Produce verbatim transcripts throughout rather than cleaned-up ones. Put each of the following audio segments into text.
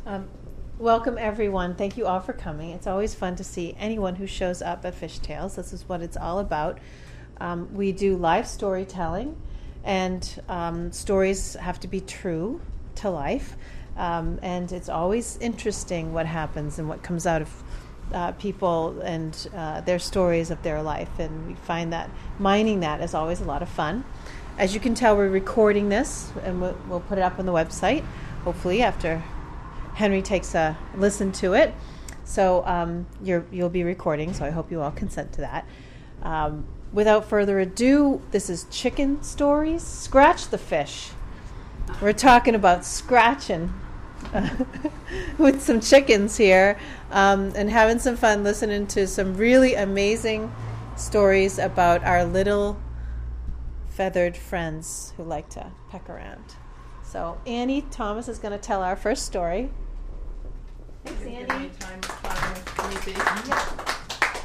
Um, welcome, everyone. Thank you all for coming. It's always fun to see anyone who shows up at Fish Tales. This is what it's all about. Um, we do live storytelling, and um, stories have to be true to life. Um, and it's always interesting what happens and what comes out of uh, people and uh, their stories of their life. And we find that mining that is always a lot of fun. As you can tell, we're recording this, and we'll, we'll put it up on the website, hopefully, after Henry takes a listen to it. So um, you're, you'll be recording, so I hope you all consent to that. Um, without further ado, this is Chicken Stories. Scratch the Fish. We're talking about scratching uh, with some chickens here um, and having some fun listening to some really amazing stories about our little feathered friends who like to peck around. So Annie Thomas is going to tell our first story. Thanks, Annie. Time to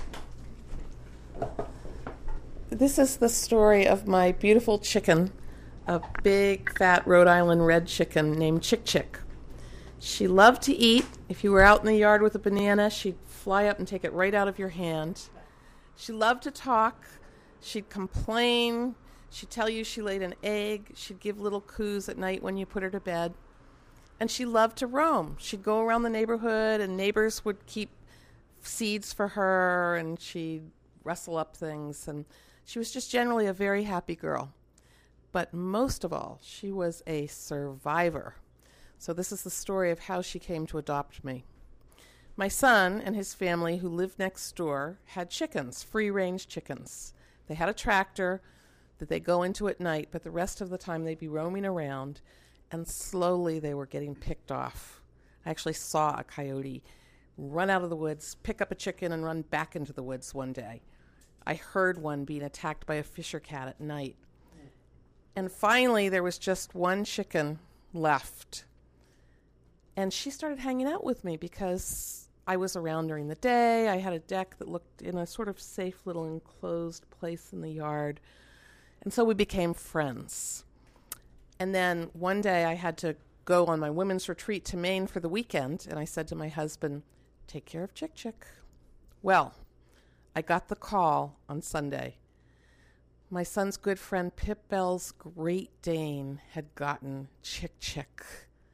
This is the story of my beautiful chicken, a big, fat Rhode Island red chicken named Chick Chick. She loved to eat. If you were out in the yard with a banana, she'd fly up and take it right out of your hand. She loved to talk. She'd complain. She'd tell you she laid an egg. She'd give little coos at night when you put her to bed. And she loved to roam. She'd go around the neighborhood, and neighbors would keep seeds for her, and she'd rustle up things. And she was just generally a very happy girl. But most of all, she was a survivor. So this is the story of how she came to adopt me. My son and his family, who lived next door, had chickens, free-range chickens. They had a tractor that they go into at night, but the rest of the time they'd be roaming around, and slowly they were getting picked off. I actually saw a coyote run out of the woods, pick up a chicken, and run back into the woods one day. I heard one being attacked by a fisher cat at night. And finally, there was just one chicken left. And she started hanging out with me because I was around during the day. I had a deck that looked in a sort of safe little enclosed place in the yard. And so we became friends. And then one day I had to go on my women's retreat to Maine for the weekend, and I said to my husband, take care of Chick Chick. Well, I got the call on Sunday. My son's good friend Pip Bell's Great Dane had gotten Chick Chick,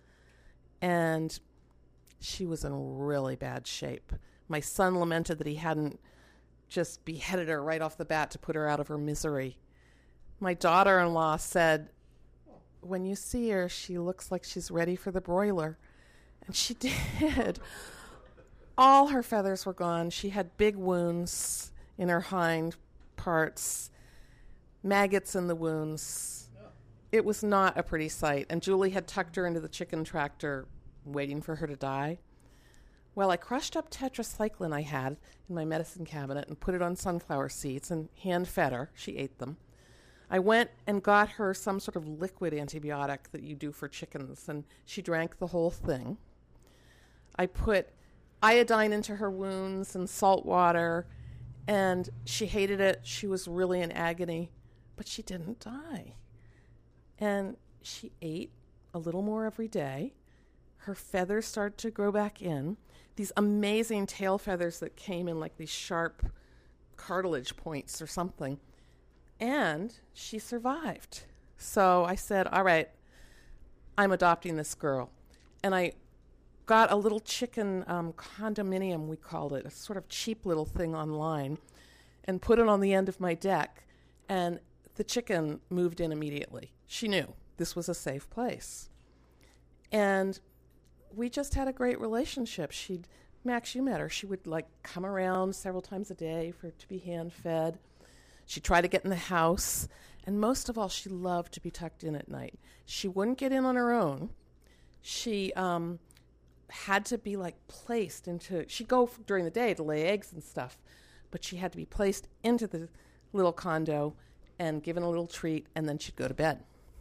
and she was in really bad shape. My son lamented that he hadn't just beheaded her right off the bat to put her out of her misery. My daughter-in-law said, when you see her, she looks like she's ready for the broiler. And she did. All her feathers were gone. She had big wounds in her hind parts, maggots in the wounds. It was not a pretty sight. And Julie had tucked her into the chicken tractor, waiting for her to die. Well, I crushed up tetracycline I had in my medicine cabinet and put it on sunflower seeds and hand-fed her. She ate them. I went and got her some sort of liquid antibiotic that you do for chickens, and she drank the whole thing. I put iodine into her wounds and salt water, and she hated it. She was really in agony, but she didn't die. And she ate a little more every day. Her feathers started to grow back in, these amazing tail feathers that came in like these sharp cartilage points or something. And she survived. So I said, all right, I'm adopting this girl. And I got a little chicken um, condominium, we called it, a sort of cheap little thing online, and put it on the end of my deck. And the chicken moved in immediately. She knew this was a safe place. And we just had a great relationship. She'd, Max, you met her. She would like come around several times a day for to be hand-fed. She'd try to get in the house, and most of all, she loved to be tucked in at night. She wouldn't get in on her own. She um, had to be, like, placed into... She'd go f- during the day to lay eggs and stuff, but she had to be placed into the little condo and given a little treat, and then she'd go to bed.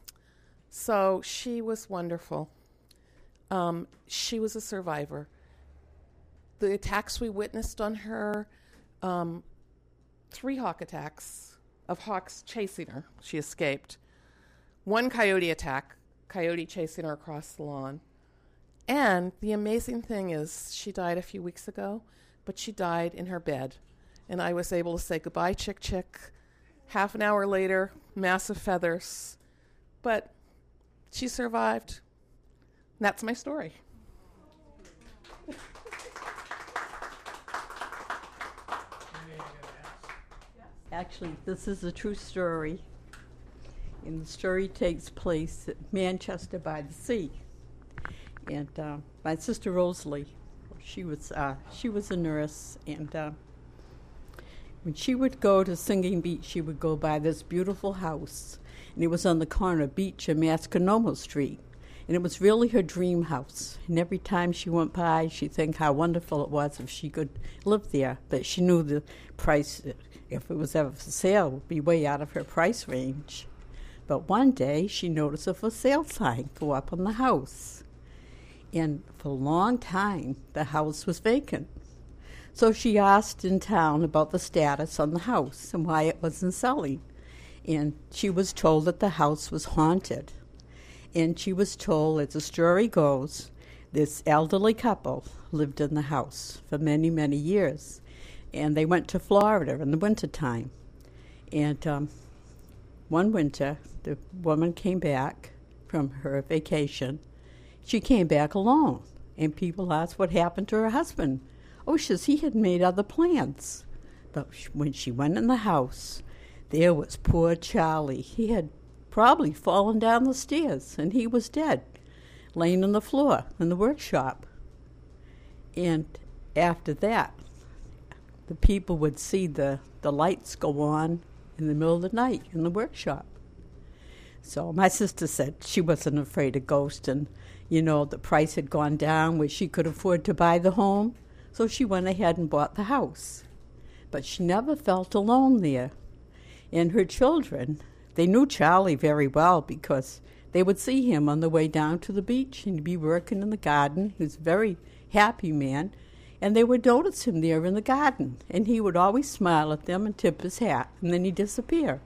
So she was wonderful. Um, she was a survivor. The attacks we witnessed on her... Um, Three hawk attacks of hawks chasing her. She escaped. One coyote attack, coyote chasing her across the lawn. And the amazing thing is she died a few weeks ago, but she died in her bed. And I was able to say goodbye, Chick Chick. Half an hour later, massive feathers. But she survived. And that's my story. Actually, this is a true story. And the story takes place at Manchester by the Sea. And uh, my sister Rosalie, she was uh, she was a nurse, and uh, when she would go to Singing Beach, she would go by this beautiful house, and it was on the corner of Beach and Masconomo Street, and it was really her dream house. And every time she went by, she'd think how wonderful it was if she could live there, but she knew the price, if it was ever for sale, would be way out of her price range. But one day, she noticed a for sale sign go up on the house. And for a long time, the house was vacant. So she asked in town about the status on the house and why it wasn't selling. And she was told that the house was haunted. And she was told, as the story goes, this elderly couple lived in the house for many, many years. And they went to Florida in the wintertime. And um, one winter, the woman came back from her vacation. She came back alone, and people asked what happened to her husband. Oh, she says he had made other plans. But when she went in the house, there was poor Charlie. He had probably fallen down the stairs, and he was dead, laying on the floor in the workshop. And after that, the people would see the, the lights go on in the middle of the night in the workshop. So my sister said she wasn't afraid of ghosts, and, you know, the price had gone down where she could afford to buy the home, so she went ahead and bought the house. But she never felt alone there. And her children, they knew Charlie very well because they would see him on the way down to the beach, and he'd be working in the garden. He was a very happy man, and they would notice him there in the garden, and he would always smile at them and tip his hat, and then he'd disappear.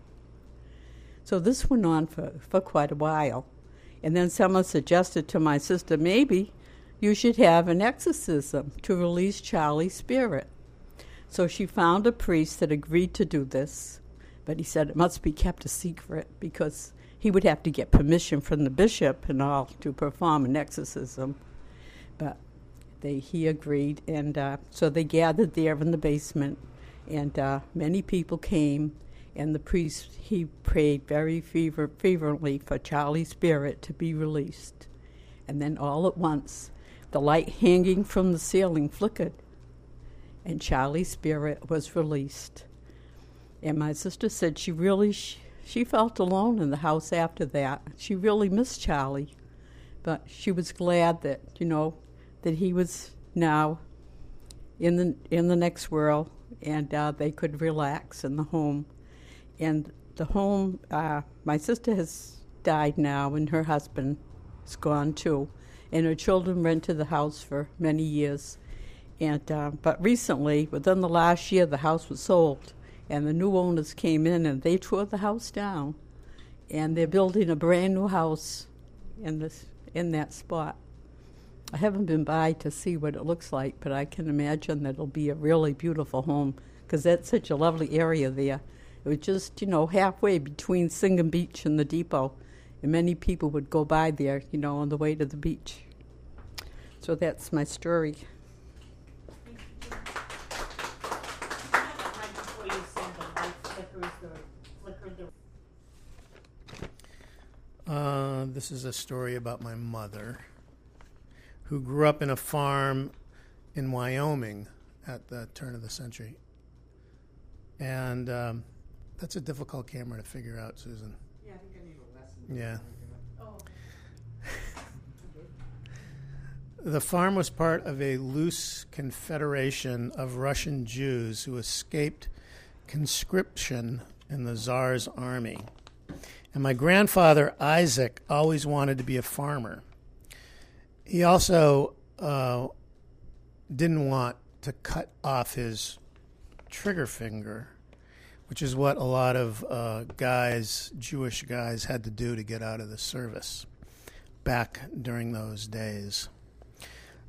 So this went on for, for quite a while. And then someone suggested to my sister, maybe you should have an exorcism to release Charlie's spirit. So she found a priest that agreed to do this, but he said it must be kept a secret because he would have to get permission from the bishop and all to perform an exorcism. But they, he agreed, and uh, so they gathered there in the basement, and uh, many people came. And the priest, he prayed very fever, fervently for Charlie's spirit to be released. And then all at once, the light hanging from the ceiling flickered, and Charlie's spirit was released. And my sister said she really, she, she felt alone in the house after that. She really missed Charlie. But she was glad that, you know, that he was now in the, in the next world, and uh, they could relax in the home. And the home, uh, my sister has died now, and her husband is gone too. And her children rented the house for many years. And uh, but recently, within the last year, the house was sold. And the new owners came in, and they tore the house down. And they're building a brand new house in this in that spot. I haven't been by to see what it looks like, but I can imagine that it'll be a really beautiful home, because that's such a lovely area there. It was just, you know, halfway between Singing Beach and the depot. And many people would go by there, you know, on the way to the beach. So that's my story. Uh, this is a story about my mother, who grew up in a farm in Wyoming at the turn of the century. And um, that's a difficult camera to figure out, Susan. Yeah, I think I need a lesson. Yeah. Oh. The farm was part of a loose confederation of Russian Jews who escaped conscription in the Tsar's army. And my grandfather, Isaac, always wanted to be a farmer. He also uh, didn't want to cut off his trigger finger, which is what a lot of uh, guys, Jewish guys, had to do to get out of the service back during those days.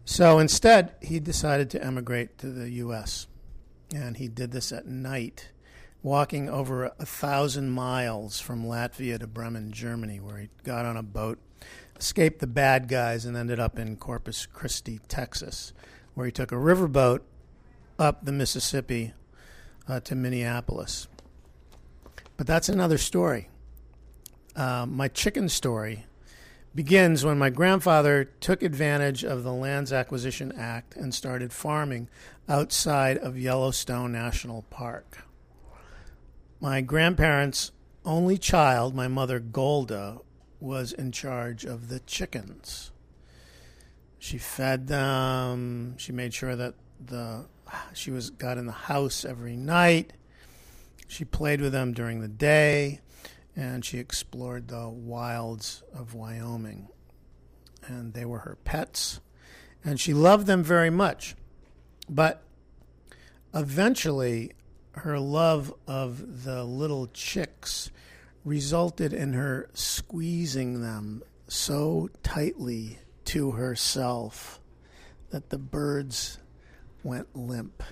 So instead, he decided to emigrate to the U S, and he did this at night, walking over a, a thousand miles from Latvia to Bremen, Germany, where he got on a boat, escaped the bad guys, and ended up in Corpus Christi, Texas, where he took a riverboat up the Mississippi uh, to Minneapolis. But that's another story. Uh, my chicken story begins when my grandfather took advantage of the Lands Acquisition Act and started farming outside of Yellowstone National Park. My grandparents' only child, my mother Golda, was in charge of the chickens. She fed them. She made sure that the she was got in the house every night. She played with them during the day, and she explored the wilds of Wyoming. And they were her pets, and she loved them very much. But eventually, her love of the little chicks resulted in her squeezing them so tightly to herself that the birds went limp.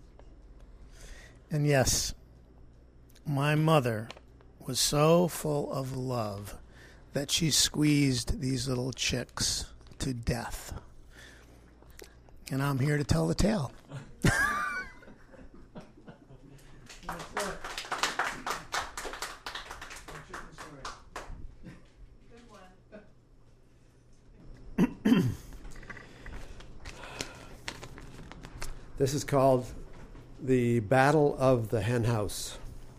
And yes, my mother was so full of love that she squeezed these little chicks to death. And I'm here to tell the tale. This is called the Battle of the Hen House.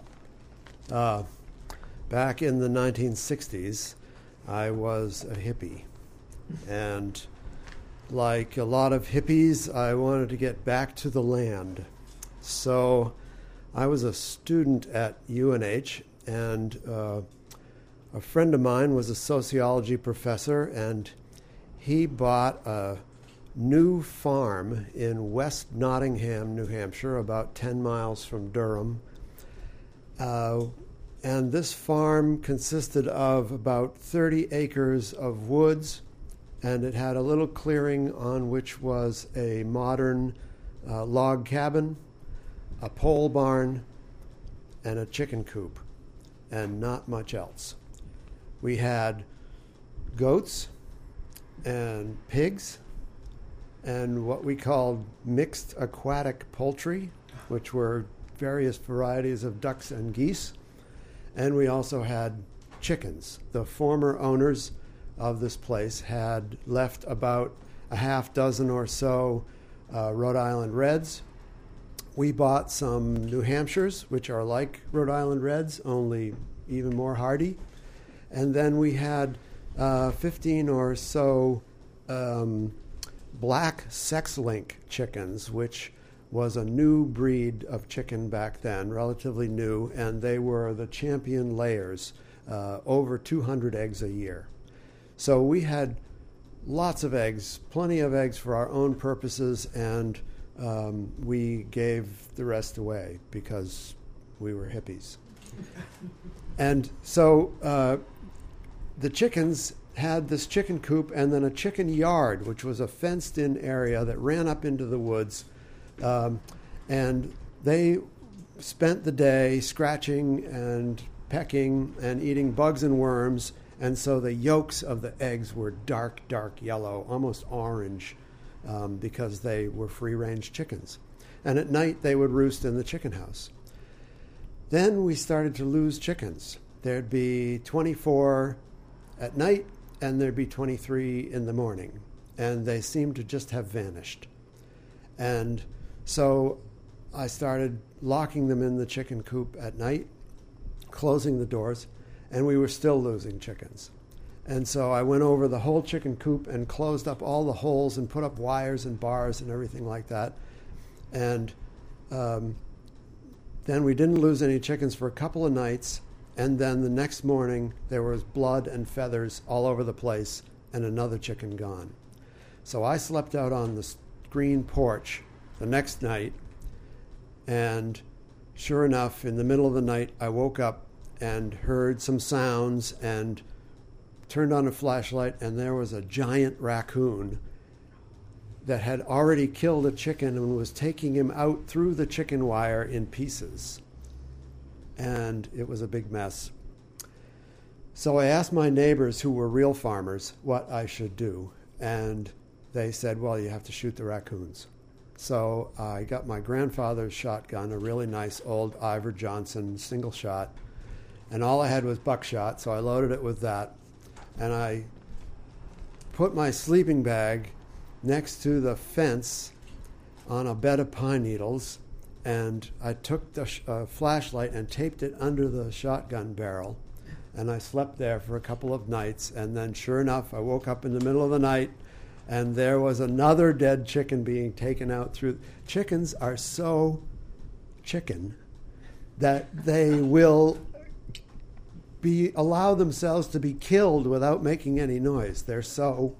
Uh, back in the nineteen sixties, I was a hippie. And like a lot of hippies, I wanted to get back to the land. So I was a student at U N H, and uh, a friend of mine was a sociology professor, and he bought a new farm in West Nottingham, New Hampshire, about ten miles from Durham. Uh, and this farm consisted of about thirty acres of woods, and it had a little clearing on which was a modern uh, log cabin, a pole barn, and a chicken coop, and not much else. We had goats and pigs and what we called mixed aquatic poultry, which were various varieties of ducks and geese. And we also had chickens. The former owners of this place had left about a half dozen or so uh, Rhode Island Reds. We bought some New Hampshires, which are like Rhode Island Reds, only even more hardy. And then we had uh, fifteen or so um, black sex-link chickens, which was a new breed of chicken back then, relatively new, and they were the champion layers, uh, over two hundred eggs a year. So we had lots of eggs, plenty of eggs for our own purposes, and um, we gave the rest away because we were hippies. And so uh, the chickens had this chicken coop and then a chicken yard, which was a fenced-in area that ran up into the woods. Um, and they spent the day scratching and pecking and eating bugs and worms. And so the yolks of the eggs were dark, dark yellow, almost orange, um, because they were free-range chickens. And at night, they would roost in the chicken house. Then we started to lose chickens. There'd be twenty-four at night, and there'd be twenty-three in the morning. And they seemed to just have vanished. And so I started locking them in the chicken coop at night, closing the doors, and we were still losing chickens. And so I went over the whole chicken coop and closed up all the holes and put up wires and bars and everything like that. And um, then we didn't lose any chickens for a couple of nights. And then the next morning, there was blood and feathers all over the place and another chicken gone. So I slept out on the green porch the next night. And sure enough, in the middle of the night, I woke up and heard some sounds and turned on a flashlight, and there was a giant raccoon that had already killed a chicken and was taking him out through the chicken wire in pieces. And it was a big mess. So I asked my neighbors, who were real farmers, what I should do. And they said, well, you have to shoot the raccoons. So I got my grandfather's shotgun, a really nice old Ivor Johnson single shot. And all I had was buckshot, so I loaded it with that. And I put my sleeping bag next to the fence on a bed of pine needles, and I took the sh- uh, flashlight and taped it under the shotgun barrel, and I slept there for a couple of nights, and then sure enough, I woke up in the middle of the night, and there was another dead chicken being taken out through. Chickens are so chicken that they will be allow themselves to be killed without making any noise. They're so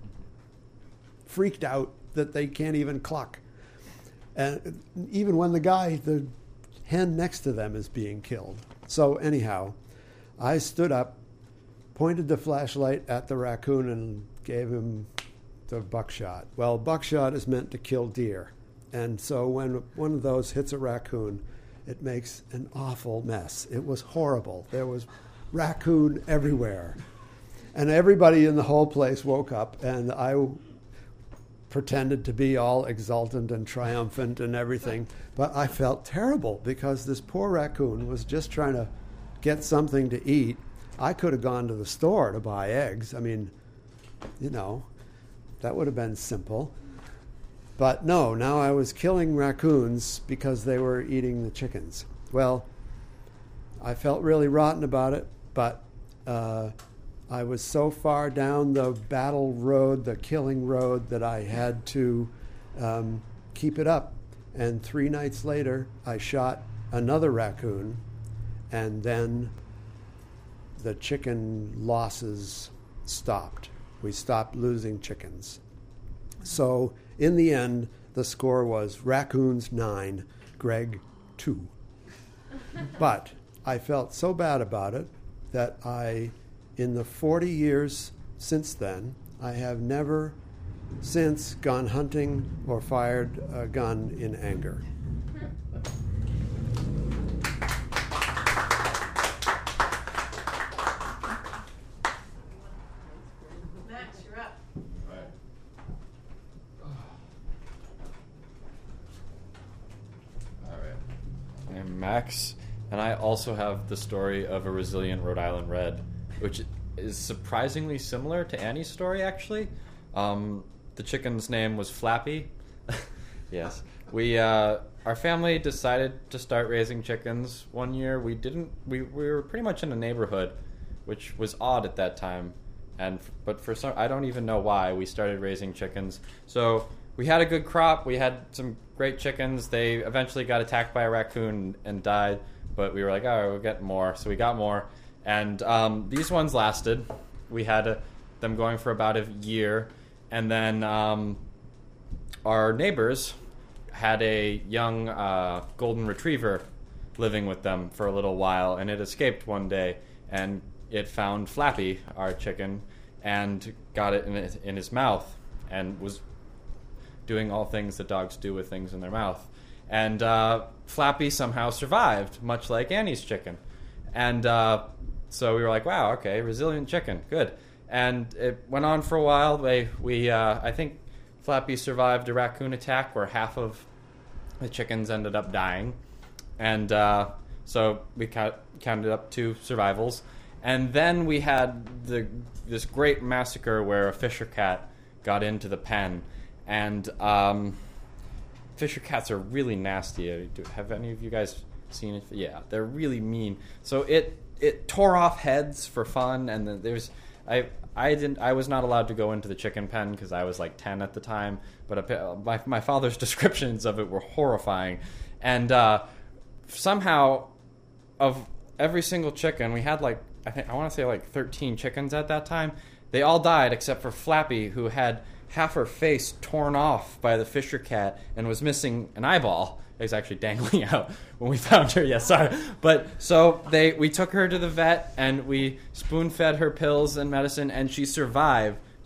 freaked out that they can't even cluck. And even when the guy, the hen next to them, is being killed. So anyhow, I stood up, pointed the flashlight at the raccoon, and gave him the buckshot. Well, buckshot is meant to kill deer. And so when one of those hits a raccoon, it makes an awful mess. It was horrible. There was raccoon everywhere. And everybody in the whole place woke up, and I pretended to be all exultant and triumphant and everything. But I felt terrible because this poor raccoon was just trying to get something to eat. I could have gone to the store to buy eggs. I mean, you know, that would have been simple. But no, now I was killing raccoons because they were eating the chickens. Well, I felt really rotten about it, but uh, I was so far down the battle road, the killing road, that I had to um, keep it up. And three nights later, I shot another raccoon, and then the chicken losses stopped. We stopped losing chickens. So in the end, the score was raccoons nine, Greg two. But I felt so bad about it that I, in the forty years since then, I have never since gone hunting or fired a gun in anger. Max, you're up. All right. I'm Max, and I also have the story of a resilient Rhode Island Red, which is surprisingly similar to Annie's story, actually. Um, the chicken's name was Flappy. Yes. We, uh, our family decided to start raising chickens one year. We didn't, we, we were pretty much in a neighborhood, which was odd at that time. And, but for some, I don't even know why we started raising chickens. So we had a good crop. We had some great chickens. They eventually got attacked by a raccoon and died. But we were like, oh, we'll get more. So we got more. And um, these ones lasted. We had a, them going for about a year. And then um, our neighbors had a young uh, golden retriever living with them for a little while. And it escaped one day. And it found Flappy, our chicken, and got it in, it in his mouth. And was doing all things that dogs do with things in their mouth. And uh, Flappy somehow survived, much like Annie's chicken. And uh, so we were like, wow, okay, resilient chicken, good. And it went on for a while. They, we, uh, I think Flappy survived a raccoon attack where half of the chickens ended up dying. And uh, so we count, counted up two survivals. And then we had the this great massacre where a Fisher cat got into the pen. And um, Fisher cats are really nasty. Have any of you guys seen it? Yeah, they're really mean. So it it tore off heads for fun, and then there's I I didn't I was not allowed to go into the chicken pen because I was like ten at the time. But my my father's descriptions of it were horrifying, and uh, somehow of every single chicken we had like I think I want to say like thirteen chickens at that time. They all died except for Flappy, who had half her face torn off by the Fisher cat and was missing an eyeball. It was actually dangling out when we found her. Yeah, sorry. But so they we took her to the vet and we spoon-fed her pills and medicine, and she survived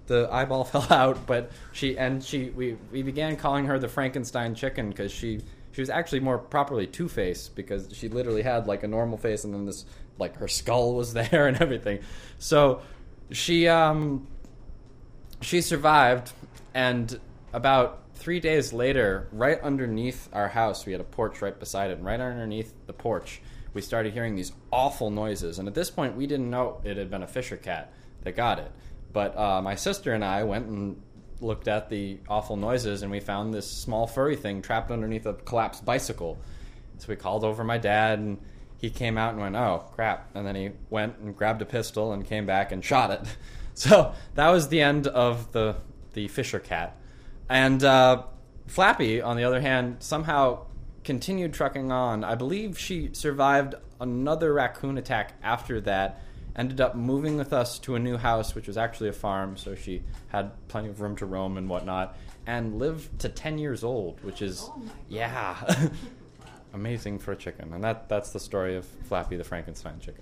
the eyeball fell out, but she and she we, we began calling her the Frankenstein chicken because she she was actually more properly Two-Face, because she literally had like a normal face and then this like her skull was there and everything. So she um she survived, and about three days later, right underneath our house, we had a porch right beside it, and right underneath the porch we started hearing these awful noises. And at this point we didn't know it had been a Fisher cat that got it. But uh, my sister and I went and looked at the awful noises, and we found this small furry thing trapped underneath a collapsed bicycle. So we called over my dad, and he came out and went, oh, crap. And then he went and grabbed a pistol and came back and shot it. So that was the end of the, the Fisher cat. And uh, Flappy, on the other hand, somehow continued trucking on. I believe she survived another raccoon attack after that, ended up moving with us to a new house, which was actually a farm, so she had plenty of room to roam and whatnot, and lived to ten years old, which is, oh yeah, amazing for a chicken. And that that's the story of Flappy the Frankenstein chicken.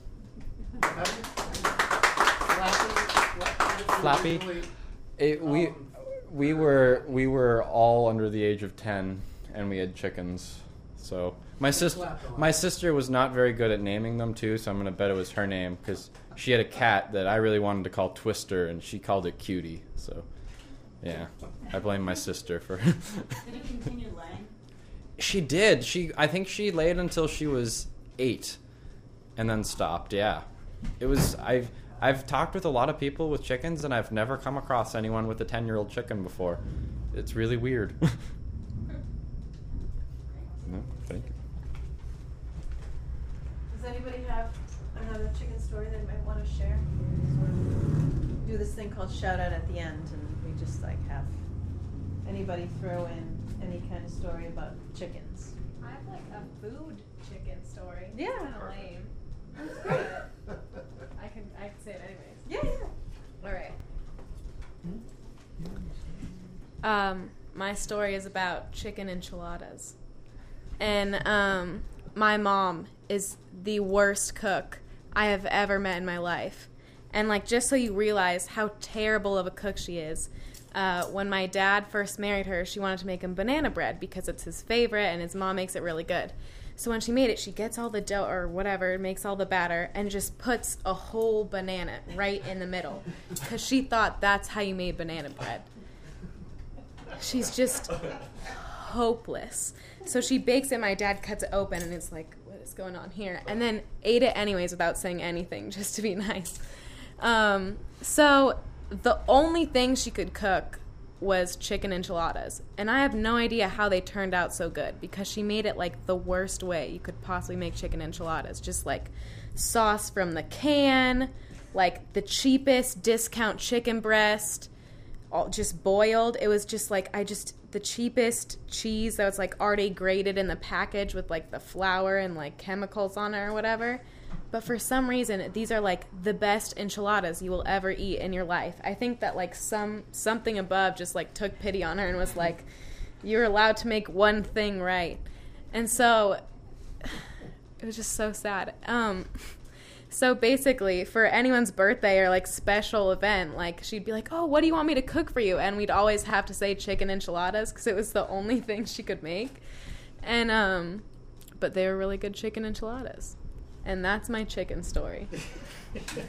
Flappy, it, we we were we were all under the age of ten, and we had chickens, so. My sister, my sister was not very good at naming them too, so I'm gonna bet it was her name, because she had a cat that I really wanted to call Twister, and she called it Cutie. So, yeah, I blame my sister for. Did it continue laying? She did. She, I think she laid until she was eight, and then stopped. Yeah, it was. I've I've talked with a lot of people with chickens, and I've never come across anyone with a ten-year-old chicken before. It's really weird. No, thank you. Does anybody have another chicken story they might want to share? Sort of do this thing called shout out at the end, and we just like have anybody throw in any kind of story about chickens. I have like a food chicken story. Yeah. It's kind of lame. That's great. I can I can say it anyways. Yeah, yeah. All right. Um, my story is about chicken enchiladas, and um, my mom is the worst cook I have ever met in my life. And like, just so you realize how terrible of a cook she is, uh, when my dad first married her, she wanted to make him banana bread because it's his favorite and his mom makes it really good. So when she made it, she gets all the dough or whatever, makes all the batter, and just puts a whole banana right in the middle because she thought that's how you made banana bread. She's just hopeless. So she bakes it, my dad cuts it open, and it's like, what is going on here? And then ate it anyways without saying anything, just to be nice. Um, so the only thing she could cook was chicken enchiladas. And I have no idea how they turned out so good, because she made it like the worst way you could possibly make chicken enchiladas. Just like sauce from the can, like the cheapest discount chicken breast, all just boiled. It was just like, I just, the cheapest cheese that was like already grated in the package with like the flour and like chemicals on it or whatever. But for some reason, these are like the best enchiladas you will ever eat in your life. I think that like some something above just like took pity on her and was like, you're allowed to make one thing right. And so it was just so sad. Um, so basically, for anyone's birthday or like special event, like she'd be like, oh, what do you want me to cook for you? And we'd always have to say chicken enchiladas because it was the only thing she could make. And um, but they were really good chicken enchiladas. And that's my chicken story. It's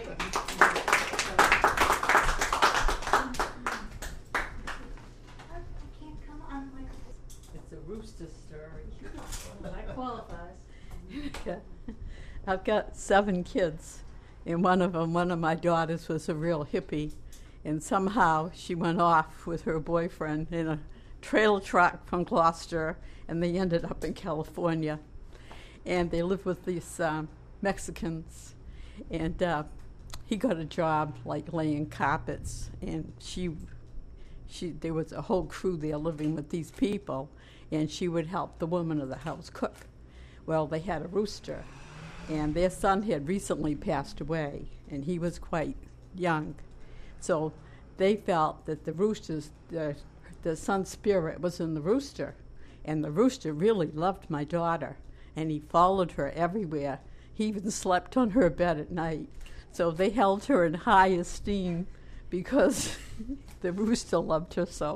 a rooster story. Well, that qualifies. Yeah. I've got seven kids, and one of them, one of my daughters was a real hippie, and somehow she went off with her boyfriend in a trailer truck from Gloucester, and they ended up in California. And they lived with these um, Mexicans, and uh, he got a job like laying carpets, and she, she, there was a whole crew there living with these people, and she would help the woman of the house cook. Well, they had a rooster, and their son had recently passed away, and he was quite young, so they felt that the rooster's, the, the son's spirit was in the rooster, and the rooster really loved my daughter. And he followed her everywhere. He even slept on her bed at night. So they held her in high esteem because the rooster loved her so.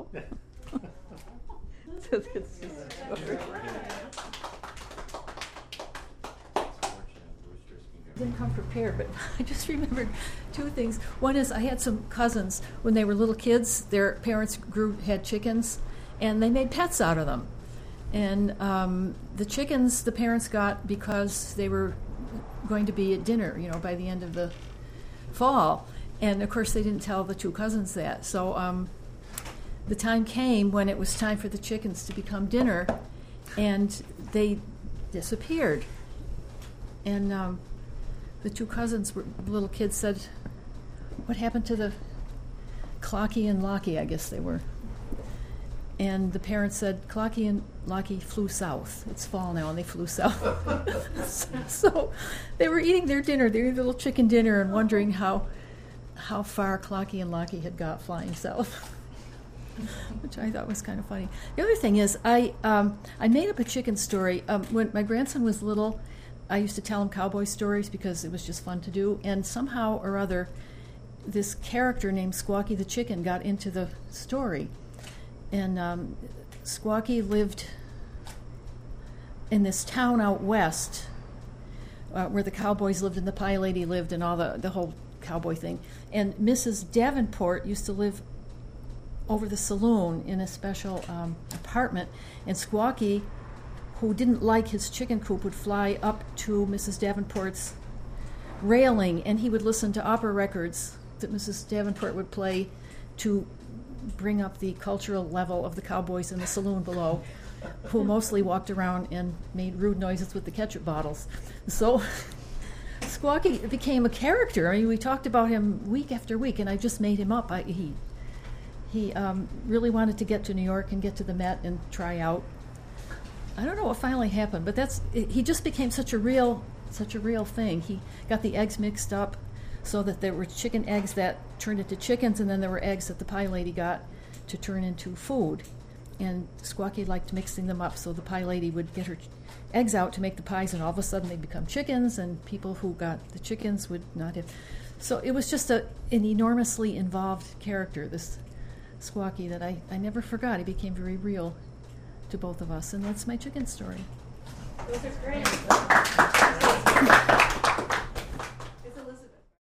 So that's the story. Didn't come prepared, but I just remembered two things. One is I had some cousins when they were little kids. Their parents grew had chickens, and they made pets out of them. And um, the chickens the parents got because they were going to be at dinner, you know, by the end of the fall. And of course, they didn't tell the two cousins that. So um, the time came when it was time for the chickens to become dinner, and they disappeared. And um, the two cousins, were little kids, said, "What happened to the Clocky and Locky?" I guess they were. And the parents said, "Clocky and Locky flew south. It's fall now, and they flew south." So they were eating their dinner, their little chicken dinner, and wondering how how far Clocky and Locky had got flying south, which I thought was kind of funny. The other thing is, I um, I made up a chicken story. Um, when my grandson was little, I used to tell him cowboy stories because it was just fun to do. And somehow or other, this character named Squawky the Chicken got into the story. And um, Squawky lived in this town out west uh, where the cowboys lived and the pie lady lived and all the, the whole cowboy thing. And Missus Davenport used to live over the saloon in a special um, apartment. And Squawky, who didn't like his chicken coop, would fly up to Missus Davenport's railing, and he would listen to opera records that Missus Davenport would play to bring up the cultural level of the cowboys in the saloon below, who mostly walked around and made rude noises with the ketchup bottles. So Squawky became a character. I mean, we talked about him week after week, and I just made him up. I, he he um, really wanted to get to New York and get to the Met and try out. I don't know what finally happened, but that's he just became such a real such a real thing. He got the eggs mixed up so that there were chicken eggs that turned into chickens, and then there were eggs that the pie lady got to turn into food. And Squawky liked mixing them up, so the pie lady would get her ch- eggs out to make the pies, and all of a sudden they'd become chickens, and people who got the chickens would not have. So it was just a, an enormously involved character, this Squawky, that I, I never forgot. He became very real to both of us, and that's my chicken story. Those are great.